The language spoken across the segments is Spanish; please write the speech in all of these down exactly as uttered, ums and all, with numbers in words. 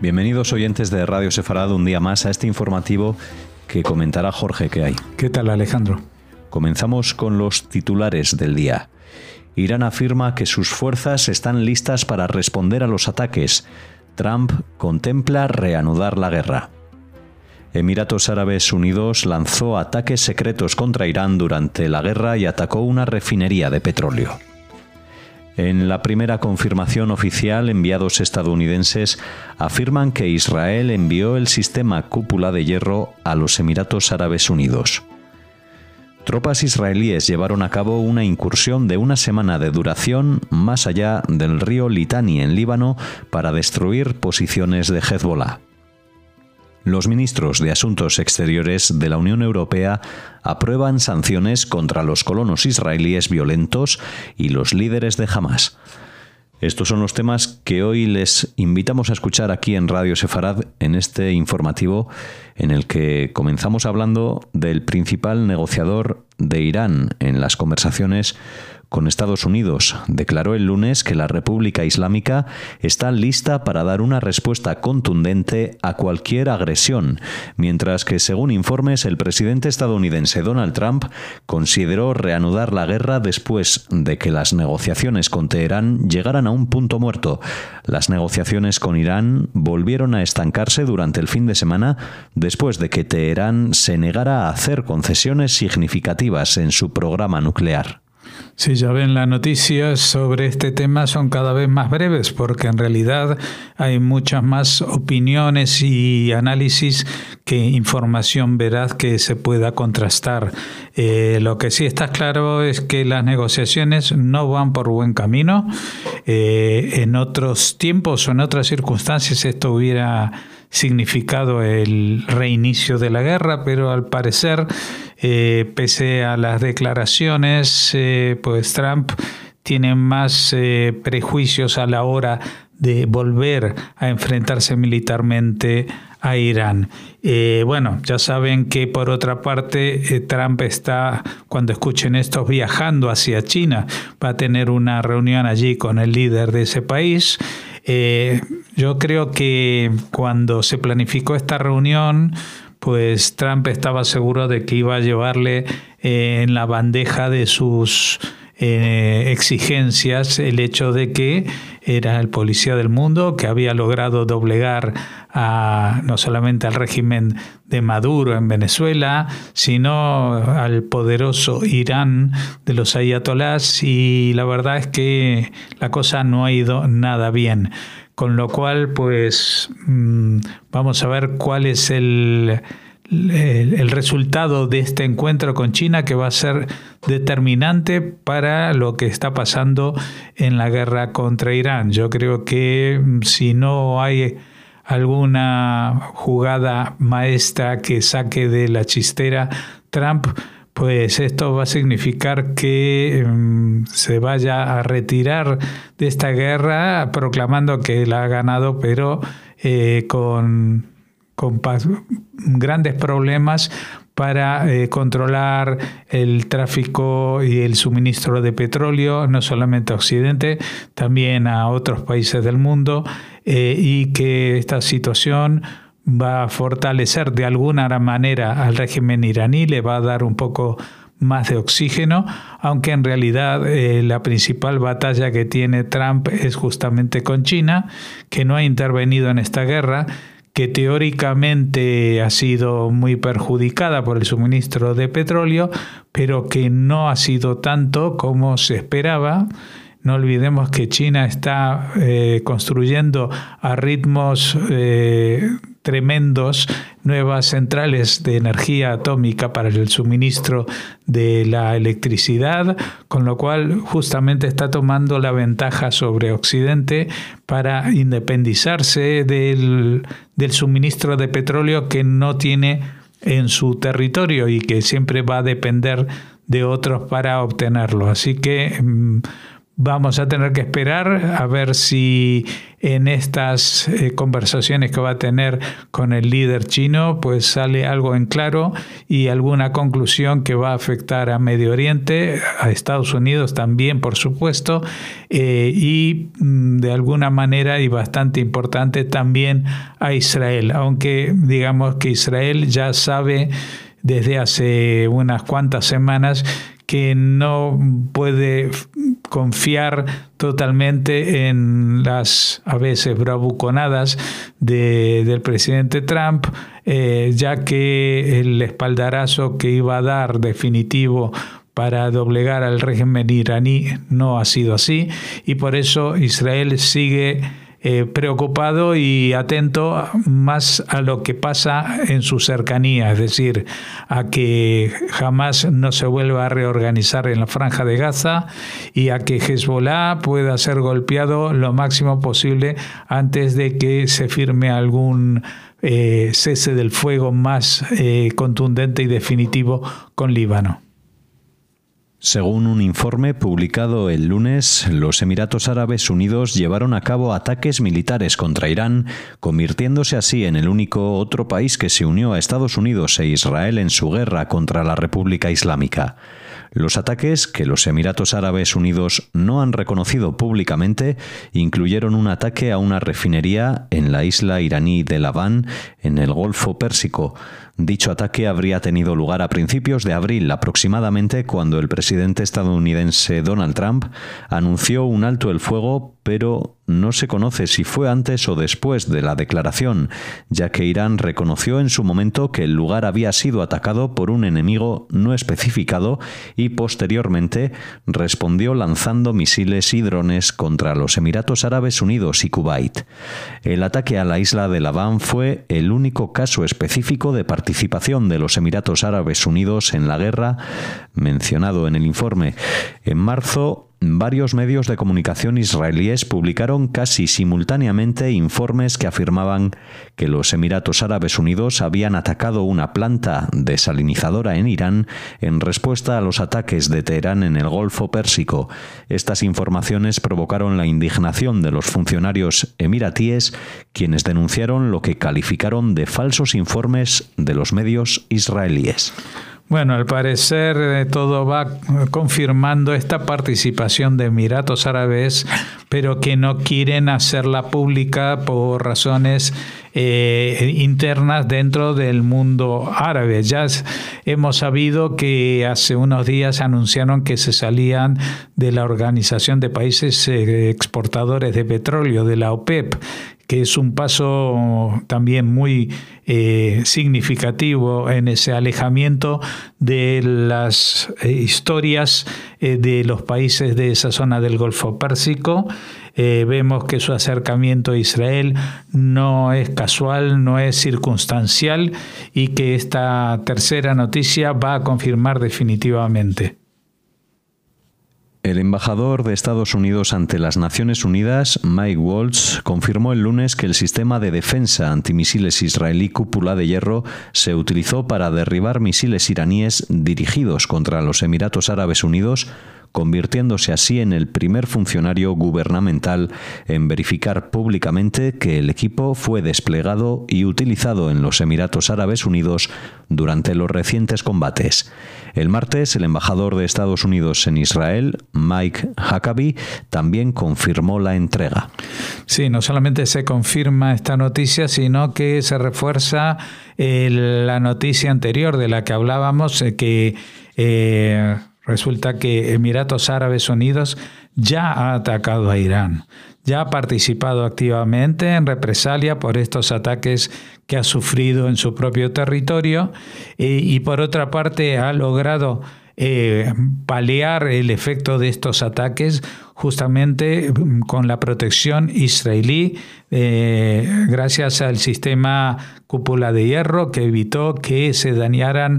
Bienvenidos oyentes de Radio Sefarad un día más a este informativo que comentará Jorge. ¿Qué hay? ¿Qué tal, Alejandro? Comenzamos con los titulares del día. Irán afirma que sus fuerzas están listas para responder a los ataques. Trump contempla reanudar la guerra. Emiratos Árabes Unidos lanzó ataques secretos contra Irán durante la guerra y atacó una refinería de petróleo. En la primera confirmación oficial, enviados estadounidenses afirman que Israel envió el sistema Cúpula de Hierro a los Emiratos Árabes Unidos. Tropas israelíes llevaron a cabo una incursión de una semana de duración más allá del río Litani en Líbano para destruir posiciones de Hezbollah. Los ministros de Asuntos Exteriores de la Unión Europea aprueban sanciones contra los colonos israelíes violentos y los líderes de Hamás. Estos son los temas que hoy les invitamos a escuchar aquí en Radio Sefarad en este informativo en el que comenzamos hablando del principal negociador de Irán en las conversaciones con Estados Unidos. Declaró el lunes que la República Islámica está lista para dar una respuesta contundente a cualquier agresión, mientras que, según informes, el presidente estadounidense Donald Trump consideró reanudar la guerra después de que las negociaciones con Teherán llegaran a un punto muerto. Las negociaciones con Irán volvieron a estancarse durante el fin de semana después de que Teherán se negara a hacer concesiones significativas en su programa nuclear. Sí, ya ven, las noticias sobre este tema son cada vez más breves porque en realidad hay muchas más opiniones y análisis que información veraz que se pueda contrastar. Eh, lo que sí está claro es que las negociaciones no van por buen camino. Eh, en otros tiempos o en otras circunstancias esto hubiera significado el reinicio de la guerra, pero al parecer, eh, pese a las declaraciones, eh, pues Trump tiene más eh, prejuicios a la hora de volver a enfrentarse militarmente a Irán. Eh, bueno, ya saben que por otra parte eh, Trump está, cuando escuchen esto, viajando hacia China. Va a tener una reunión allí con el líder de ese país. Eh, yo creo que cuando se planificó esta reunión, pues Trump estaba seguro de que iba a llevarle eh, en la bandeja de sus eh, exigencias el hecho de que era el policía del mundo, que había logrado doblegar a, no solamente al régimen de Maduro en Venezuela, sino al poderoso Irán de los ayatolás, y la verdad es que la cosa no ha ido nada bien. Con lo cual, pues, vamos a ver cuál es el, el, el resultado de este encuentro con China, que va a ser determinante para lo que está pasando en la guerra contra Irán. Yo creo que si no hay alguna jugada maestra que saque de la chistera Trump, pues esto va a significar que um, se vaya a retirar de esta guerra proclamando que la ha ganado, pero eh, con, con pas- grandes problemas para eh, controlar el tráfico y el suministro de petróleo, no solamente a Occidente, también a otros países del mundo, eh, y que esta situación va a fortalecer de alguna manera al régimen iraní, le va a dar un poco más de oxígeno, aunque en realidad eh, la principal batalla que tiene Trump es justamente con China, que no ha intervenido en esta guerra, que teóricamente ha sido muy perjudicada por el suministro de petróleo, pero que no ha sido tanto como se esperaba. No olvidemos que China está eh, construyendo a ritmos eh, tremendos nuevas centrales de energía atómica para el suministro de la electricidad, con lo cual justamente está tomando la ventaja sobre Occidente para independizarse del, del suministro de petróleo que no tiene en su territorio y que siempre va a depender de otros para obtenerlo. Así que Vamos a tener que esperar a ver si en estas eh, conversaciones que va a tener con el líder chino, pues sale algo en claro y alguna conclusión que va a afectar a Medio Oriente, a Estados Unidos también, por supuesto, eh, y de alguna manera y bastante importante también a Israel, aunque digamos que Israel ya sabe desde hace unas cuantas semanas que no puede confiar totalmente en las a veces bravuconadas de, del presidente Trump, eh, ya que el espaldarazo que iba a dar definitivo para doblegar al régimen iraní no ha sido así, y por eso Israel sigue Eh, preocupado y atento más a lo que pasa en su cercanía, es decir, a que jamás no se vuelva a reorganizar en la Franja de Gaza y a que Hezbollah pueda ser golpeado lo máximo posible antes de que se firme algún eh, cese del fuego más eh, contundente y definitivo con Líbano. Según un informe publicado el lunes, los Emiratos Árabes Unidos llevaron a cabo ataques militares contra Irán, convirtiéndose así en el único otro país que se unió a Estados Unidos e Israel en su guerra contra la República Islámica. Los ataques, que los Emiratos Árabes Unidos no han reconocido públicamente, incluyeron un ataque a una refinería en la isla iraní de Laván, en el Golfo Pérsico. Dicho ataque habría tenido lugar a principios de abril aproximadamente, cuando el presidente estadounidense Donald Trump anunció un alto el fuego, pero no se conoce si fue antes o después de la declaración, ya que Irán reconoció en su momento que el lugar había sido atacado por un enemigo no especificado y posteriormente respondió lanzando misiles y drones contra los Emiratos Árabes Unidos y Kuwait. El ataque a la isla de Laván fue el único caso específico de participación de los Emiratos Árabes Unidos en la guerra mencionado en el informe. En marzo, varios medios de comunicación israelíes publicaron casi simultáneamente informes que afirmaban que los Emiratos Árabes Unidos habían atacado una planta desalinizadora en Irán en respuesta a los ataques de Teherán en el Golfo Pérsico. Estas informaciones provocaron la indignación de los funcionarios emiratíes, quienes denunciaron lo que calificaron de falsos informes de los medios israelíes. Bueno, al parecer eh, todo va confirmando esta participación de Emiratos Árabes, pero que no quieren hacerla pública por razones eh, internas dentro del mundo árabe. Ya hemos sabido que hace unos días anunciaron que se salían de la Organización de Países eh, Exportadores de Petróleo, de la OPEP, que es un paso también muy eh, significativo en ese alejamiento de las eh, historias eh, de los países de esa zona del Golfo Pérsico. Eh, vemos que su acercamiento a Israel no es casual, no es circunstancial, y que esta tercera noticia va a confirmar definitivamente. El embajador de Estados Unidos ante las Naciones Unidas, Mike Waltz, confirmó el lunes que el sistema de defensa antimisiles israelí Cúpula de Hierro se utilizó para derribar misiles iraníes dirigidos contra los Emiratos Árabes Unidos, convirtiéndose así en el primer funcionario gubernamental en verificar públicamente que el equipo fue desplegado y utilizado en los Emiratos Árabes Unidos durante los recientes combates. El martes, el embajador de Estados Unidos en Israel, Mike Huckabee, también confirmó la entrega. Sí, no solamente se confirma esta noticia, sino que se refuerza eh, la noticia anterior de la que hablábamos, eh, que eh, resulta que Emiratos Árabes Unidos ya ha atacado a Irán, ya ha participado activamente en represalia por estos ataques que ha sufrido en su propio territorio, eh, y por otra parte ha logrado eh, paliar el efecto de estos ataques justamente con la protección israelí, eh, gracias al sistema Cúpula de Hierro, que evitó que se dañaran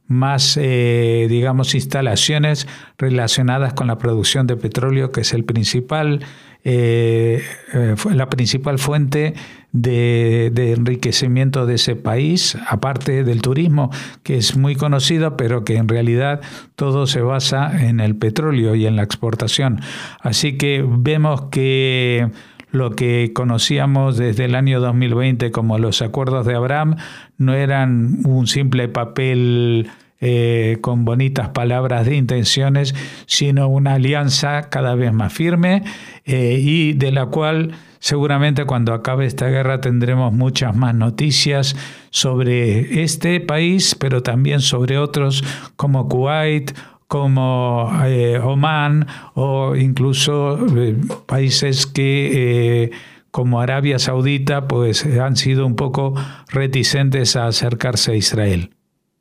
más, eh, digamos, instalaciones relacionadas con la producción de petróleo, que es el principal, eh, eh, la principal fuente de, de enriquecimiento de ese país, aparte del turismo, que es muy conocido, pero que en realidad todo se basa en el petróleo y en la exportación. Así que vemos que lo que conocíamos desde el año dos mil veinte como los acuerdos de Abraham no eran un simple papel eh, con bonitas palabras de intenciones, sino una alianza cada vez más firme eh, y de la cual seguramente cuando acabe esta guerra tendremos muchas más noticias sobre este país, pero también sobre otros como Kuwait, como eh, Omán o incluso eh, países que eh, como Arabia Saudita pues han sido un poco reticentes a acercarse a Israel.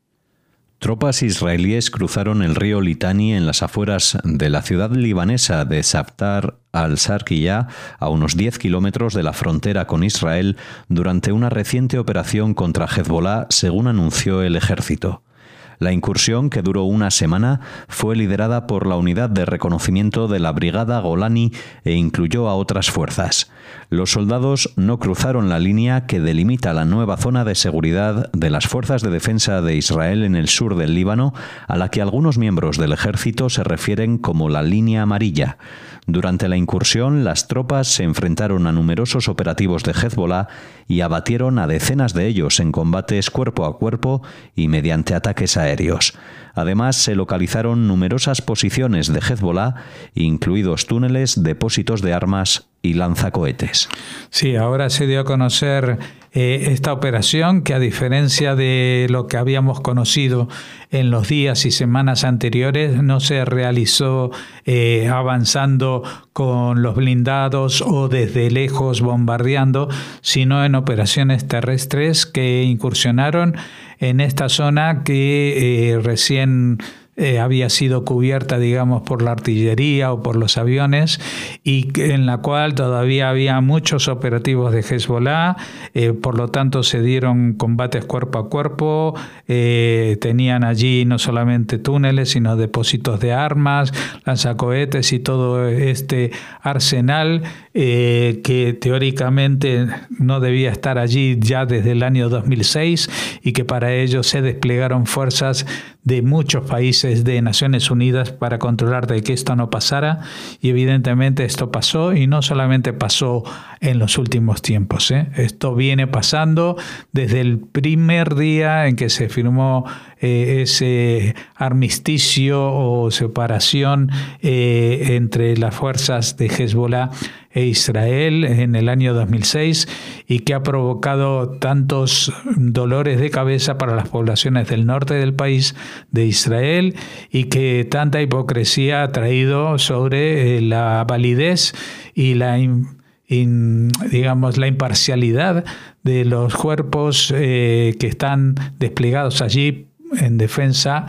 Tropas israelíes cruzaron el río Litani en las afueras de la ciudad libanesa de Sabtar al-Sharqiyya, a unos diez kilómetros de la frontera con Israel, durante una reciente operación contra Hezbolá, según anunció el ejército. La incursión, que duró una semana, fue liderada por la unidad de reconocimiento de la Brigada Golani e incluyó a otras fuerzas. Los soldados no cruzaron la línea que delimita la nueva zona de seguridad de las fuerzas de defensa de Israel en el sur del Líbano, a la que algunos miembros del ejército se refieren como la línea amarilla. Durante la incursión, las tropas se enfrentaron a numerosos operativos de Hezbolá y abatieron a decenas de ellos en combates cuerpo a cuerpo y mediante ataques aéreos. Además, se localizaron numerosas posiciones de Hezbolá, incluidos túneles, depósitos de armas y lanzacohetes. Sí, ahora se dio a conocer eh, esta operación que, a diferencia de lo que habíamos conocido en los días y semanas anteriores, no se realizó eh, avanzando con los blindados o desde lejos bombardeando, sino en operaciones terrestres que incursionaron en esta zona que eh, recién eh, había sido cubierta, digamos, por la artillería o por los aviones, y en la cual todavía había muchos operativos de Hezbolá, eh, por lo tanto se dieron combates cuerpo a cuerpo, eh, tenían allí no solamente túneles, sino depósitos de armas, lanzacohetes y todo este arsenal eh, que teóricamente no debía estar allí ya desde el año dos mil seis, y que para ello se desplegaron fuerzas de muchos países de Naciones Unidas para controlar de que esto no pasara, y evidentemente esto pasó, y no solamente pasó en los últimos tiempos, ¿eh? Esto viene pasando desde el primer día en que se firmó eh, ese armisticio o separación eh, entre las fuerzas de Hezbolá e Israel en el año dos mil seis, y que ha provocado tantos dolores de cabeza para las poblaciones del norte del país de Israel, y que tanta hipocresía ha traído sobre eh, la validez y la in, in, digamos la imparcialidad de los cuerpos eh, que están desplegados allí en defensa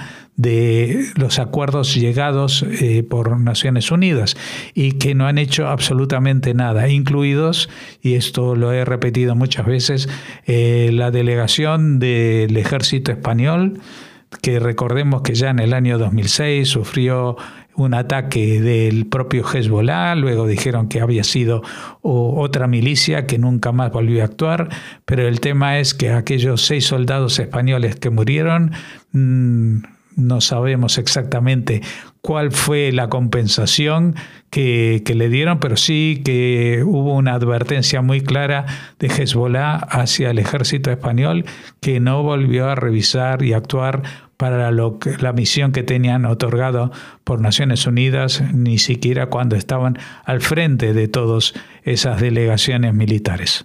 de los acuerdos llegados eh, por Naciones Unidas, y que no han hecho absolutamente nada, incluidos, y esto lo he repetido muchas veces, eh, la delegación del ejército español, que recordemos que ya en el año dos mil seis sufrió un ataque del propio Hezbolá, luego dijeron que había sido otra milicia que nunca más volvió a actuar, pero el tema es que aquellos seis soldados españoles que murieron, mmm, no sabemos exactamente cuál fue la compensación que, que le dieron, pero sí que hubo una advertencia muy clara de Hezbolá hacia el ejército español, que no volvió a revisar y actuar para lo que, la misión que tenían otorgado por Naciones Unidas, ni siquiera cuando estaban al frente de todas esas delegaciones militares.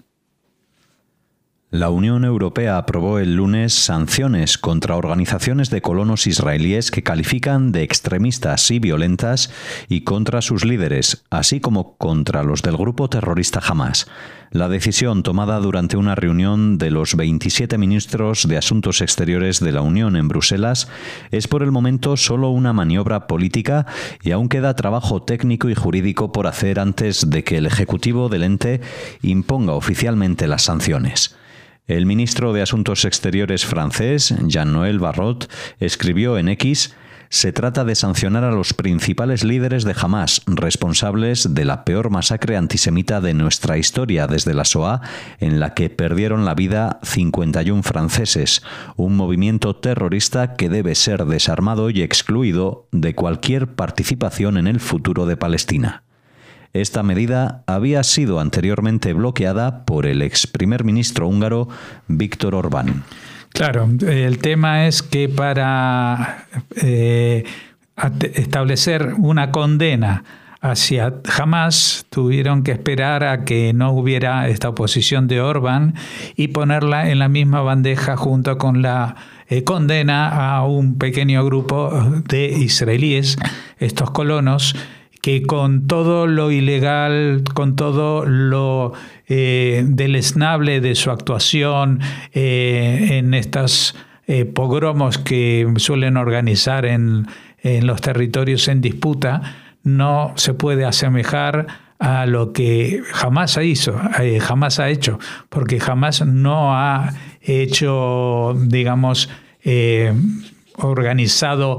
La Unión Europea aprobó el lunes sanciones contra organizaciones de colonos israelíes que califican de extremistas y violentas, y contra sus líderes, así como contra los del grupo terrorista Hamás. La decisión, tomada durante una reunión de los veintisiete ministros de Asuntos Exteriores de la Unión en Bruselas, es por el momento solo una maniobra política, y aún queda trabajo técnico y jurídico por hacer antes de que el Ejecutivo del ente imponga oficialmente las sanciones. El ministro de Asuntos Exteriores francés, Jean-Noël Barrot, escribió en X: se trata de sancionar a los principales líderes de Hamás, responsables de la peor masacre antisemita de nuestra historia desde la Shoah, en la que perdieron la vida cincuenta y uno franceses, un movimiento terrorista que debe ser desarmado y excluido de cualquier participación en el futuro de Palestina. Esta medida había sido anteriormente bloqueada por el ex primer ministro húngaro Viktor Orbán. Claro, el tema es que para eh, establecer una condena hacia Hamás tuvieron que esperar a que no hubiera esta oposición de Orbán y ponerla en la misma bandeja junto con la eh, condena a un pequeño grupo de israelíes, estos colonos, que con todo lo ilegal, con todo lo eh, deleznable de su actuación eh, en estos eh, pogromos que suelen organizar en, en los territorios en disputa, no se puede asemejar a lo que jamás hizo, eh, jamás ha hecho, porque jamás no ha hecho, digamos, eh, organizado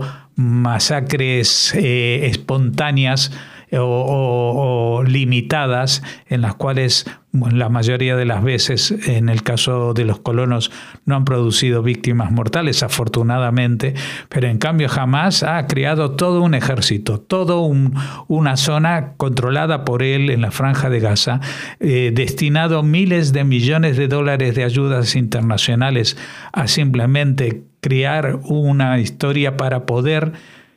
masacres eh, espontáneas o, o, o limitadas, en las cuales bueno, la mayoría de las veces, en el caso de los colonos, no han producido víctimas mortales, afortunadamente, pero en cambio Hamás ha creado todo un ejército, toda un, una zona controlada por él en la Franja de Gaza, eh, destinado miles de millones de dólares de ayudas internacionales a simplemente crear una historia para poder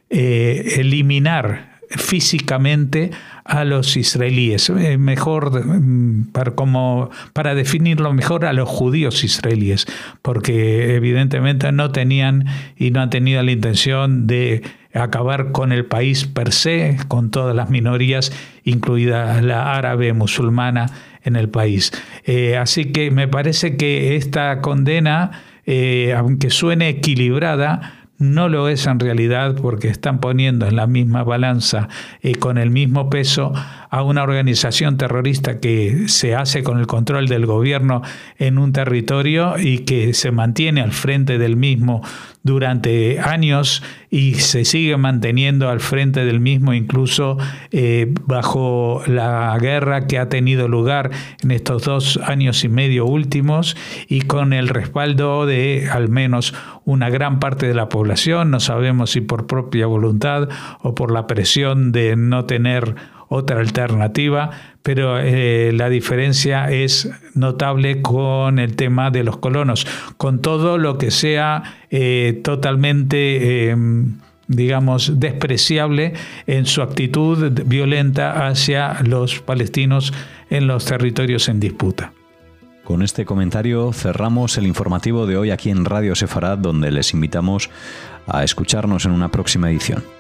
eh, eliminar físicamente a los israelíes, eh, mejor para, como, para definirlo mejor, a los judíos israelíes, porque evidentemente no tenían y no han tenido la intención de acabar con el país per se, con todas las minorías, incluida la árabe musulmana en el país. Eh, así que me parece que esta condena, Eh, aunque suene equilibrada, no lo es en realidad, porque están poniendo en la misma balanza, eh, con el mismo peso, a una organización terrorista que se hace con el control del gobierno en un territorio y que se mantiene al frente del mismo durante años y se sigue manteniendo al frente del mismo incluso eh, bajo la guerra que ha tenido lugar en estos dos años y medio últimos y con el respaldo de al menos una gran parte de la población, no sabemos si por propia voluntad o por la presión de no tener otra alternativa, pero eh, la diferencia es notable con el tema de los colonos, con todo lo que sea eh, totalmente, eh, digamos, despreciable en su actitud violenta hacia los palestinos en los territorios en disputa. Con este comentario cerramos el informativo de hoy aquí en Radio Sefarad, donde les invitamos a escucharnos en una próxima edición.